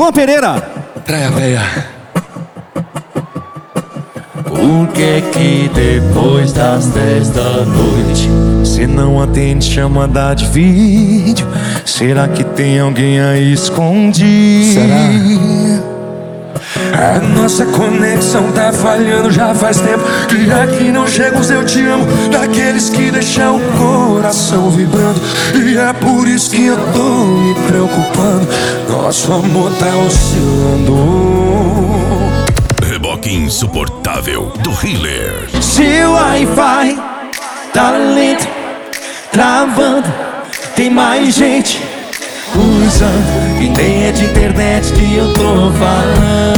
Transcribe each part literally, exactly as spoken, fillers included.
João Pereira. Praia Véia. Por que que depois das dez da noite cê não atende chamada de vídeo? Será que tem alguém aí escondido? Será? A nossa conexão tá falhando já faz tempo, que aqui não chega os eu te amo, daqueles que deixam o coração vibrando. E é por isso que eu tô me preocupando, nosso amor tá oscilando. Reboque insuportável do Healer. Seu Wi-Fi tá lento, travando, tem mais gente usando, e nem é de internet que eu tô falando.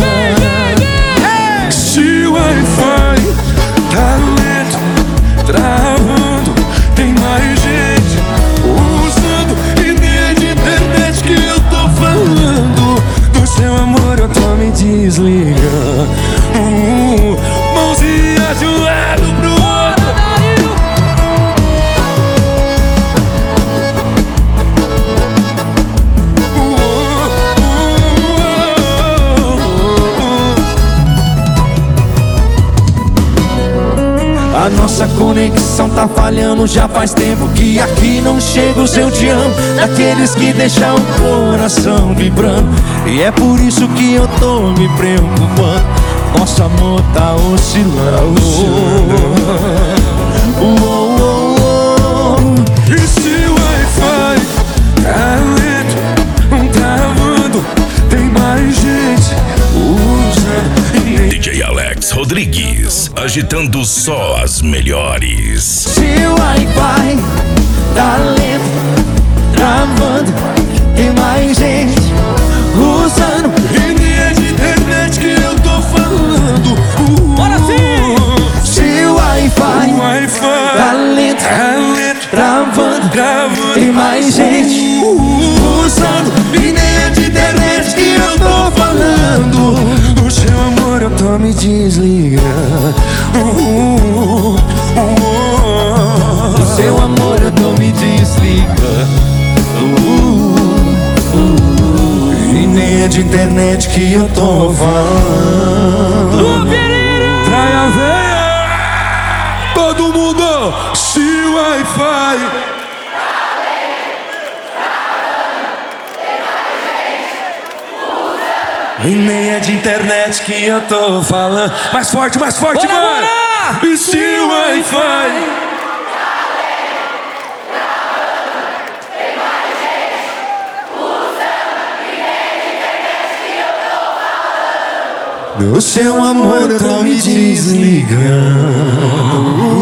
Se o Wi-Fi tá lento, travando, tem mais gente usando, e nem é de internet que eu tô falando. Do seu amor eu tô me desligando, uh, mãozinha de um lado pro outro. A nossa conexão tá falhando já faz tempo, que aqui não chega o seu te amo, daqueles que deixam o coração vibrando. E é por isso que eu tô me preocupando, nosso amor tá oscilando. Oh, oh, oh. E se o Wi-Fi tá lento, travando, tem mais gente usando. D J Alex Rodrigues, agitando só as melhores. Seu Wi-Fi tá lento, travando, tem mais gente usando, E nem é de internet que eu tô falando. uh, Bora sim! seu Wi-Fi O Wi-Fi tá lento, tá lento, travando, travando, tem mais gente usando, e nem é de internet que eu tô falando. Do seu amor eu tô me desligando. uh, uh, uh, seu amor eu tô me desligando. Uh, uh, e nem é de internet que eu tô falando. Praia Véia, todo mundo. Se o Wi-Fi e nem é de internet que eu tô falando. Mais forte, mais forte, Bora, vai! bora! E se o Wi-Fi Do seu amor eu tô me desligando.